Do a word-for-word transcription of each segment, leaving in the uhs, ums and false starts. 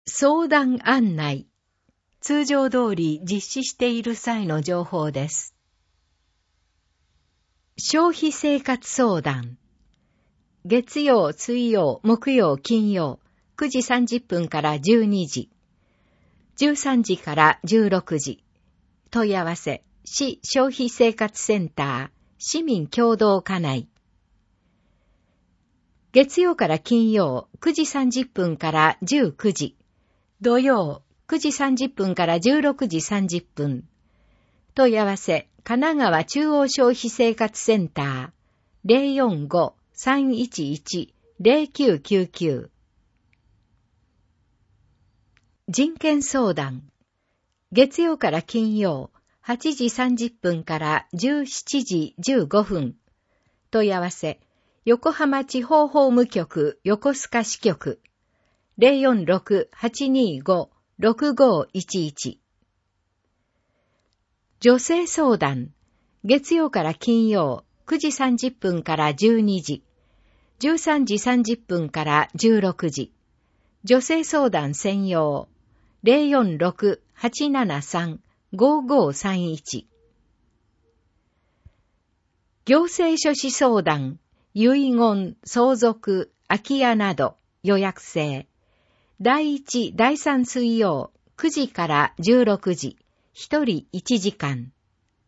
相談案内。通常通り実施している際の情報です。消費生活相談。月曜、水曜、木曜、金曜、くじさんじゅっぷんからじゅうにじ、じゅうさんじからじゅうろくじ。問い合わせ、市消費生活センター、市民共同課内。月曜から金曜、くじさんじゅっぷんからじゅうくじ。土曜、くじさんじゅっぷんからじゅうろくじさんじゅっぷん。問い合わせ、神奈川中央消費生活センター、ゼロよんご さんいちいち ゼロきゅうきゅうきゅう。人権相談。月曜から金曜、はちじさんじゅっぷんからじゅうしちじじゅうごふん。問い合わせ、横浜地方法務局横須賀支局、ゼロよんろく はちにご ろくごいちいち。女性相談。月曜から金曜、くじさんじゅっぷんからじゅうにじ、じゅうさんじさんじゅっぷんからじゅうろくじ。女性相談専用、ゼロよんろく はちななさん ごごさんいち。行政書士相談、遺言、相続、空き家など予約制。だいいち、だいさん水曜、くじからじゅうろくじ、一人いちじかん。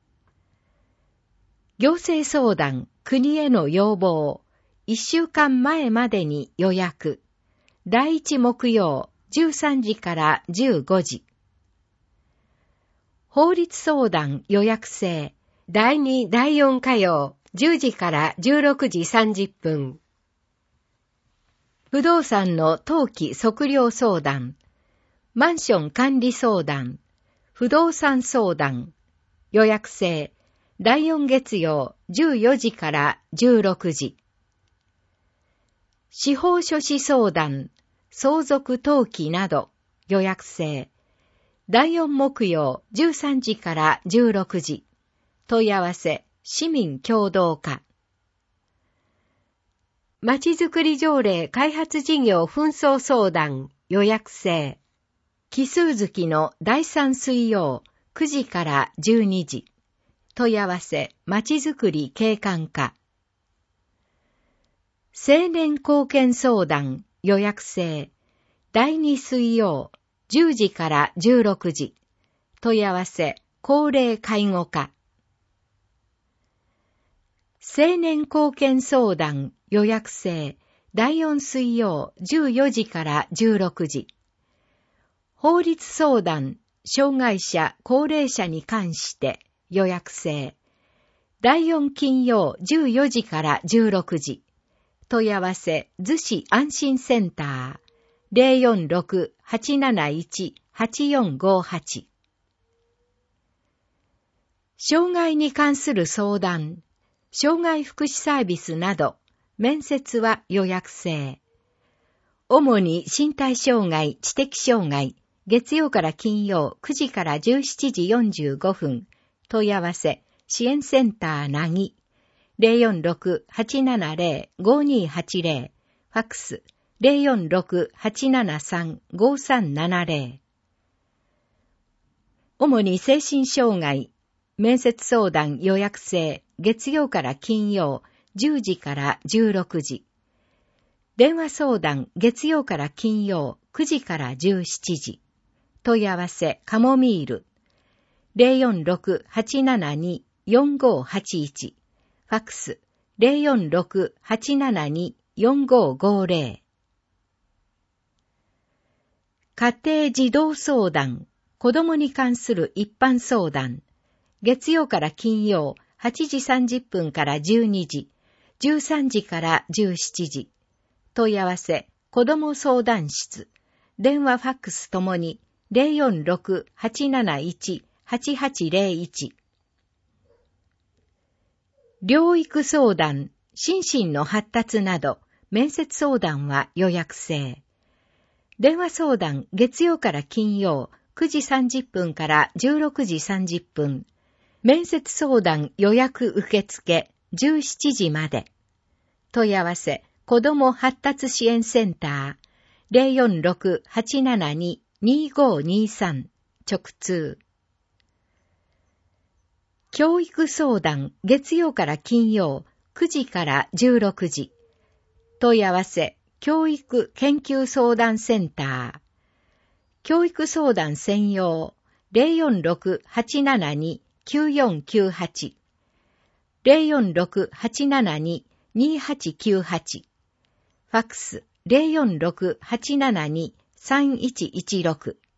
行政相談、国への要望、いっしゅうかんまえまでに予約。だいいち木曜、じゅうさんじからじゅうごじ。法律相談予約制。だいに、だいよん火曜、じゅうじからじゅうろくじさんじゅっぷん。不動産の登記測量相談。マンション管理相談。不動産相談。予約制。だいよん月曜、じゅうよじからじゅうろくじ。司法書士相談。相続登記など予約制。だいよん木曜、じゅうさんじからじゅうろくじ。問い合わせ、市民共同課。まちづくり条例開発事業紛争相談予約制。奇数月のだいさん水曜、くじからじゅうにじ。問い合わせ、まちづくり景観課。青年貢献相談予約制。だいに水曜、じゅうじからじゅうろくじ。問い合わせ、高齢介護課。青年貢献相談予約制。だいよん水曜、じゅうよじからじゅうろくじ。法律相談、障害者、高齢者に関して予約制。だいよん金曜、じゅうよじからじゅうろくじ。問い合わせ、逗子安心センター。ゼロよんろく はちなないち はちよんごはち。障害に関する相談、障害福祉サービスなど、面接は予約制。主に身体障害、知的障害、月曜から金曜くじからじゅうしちじよんじゅうごふん。問い合わせ、支援センターなぎ。ゼロよんろく はちななゼロ ごにはちゼロ。ファックス、ゼロよんろく はちななさん ごさんななゼロ。主に精神障害、面接相談予約制、月曜から金曜、じゅうじからじゅうろくじ。電話相談、月曜から金曜、くじからじゅうしちじ。問い合わせ、カモミール。ゼロよんろく はちななに よんごはちいち。ファックス、ゼロよんろく はちななに よんごごゼロ。家庭児童相談、子供に関する一般相談。月曜から金曜、はちじさんじゅっぷんからじゅうにじ、じゅうさんじからじゅうしちじ。問い合わせ、子供相談室。電話ファックスともに、ゼロよんろく はちなないち はちはちゼロいち。療育相談、心身の発達など、面接相談は予約制。電話相談、月曜から金曜、くじさんじゅっぷんからじゅうろくじさんじゅっぷん。面接相談予約受付、じゅうしちじまで。問い合わせ、子ども発達支援センター、 ゼロよんろく はちななに にごにさん 直通。教育相談月曜から金曜くじからじゅうろくじ。問い合わせ教育研究相談センター。教育相談専用 ゼロよんろく はちななに きゅうよんきゅうはち。ゼロよんろく はちななに にはちきゅうはち。ファックスゼロよんろく はちななに さんいちいちろく。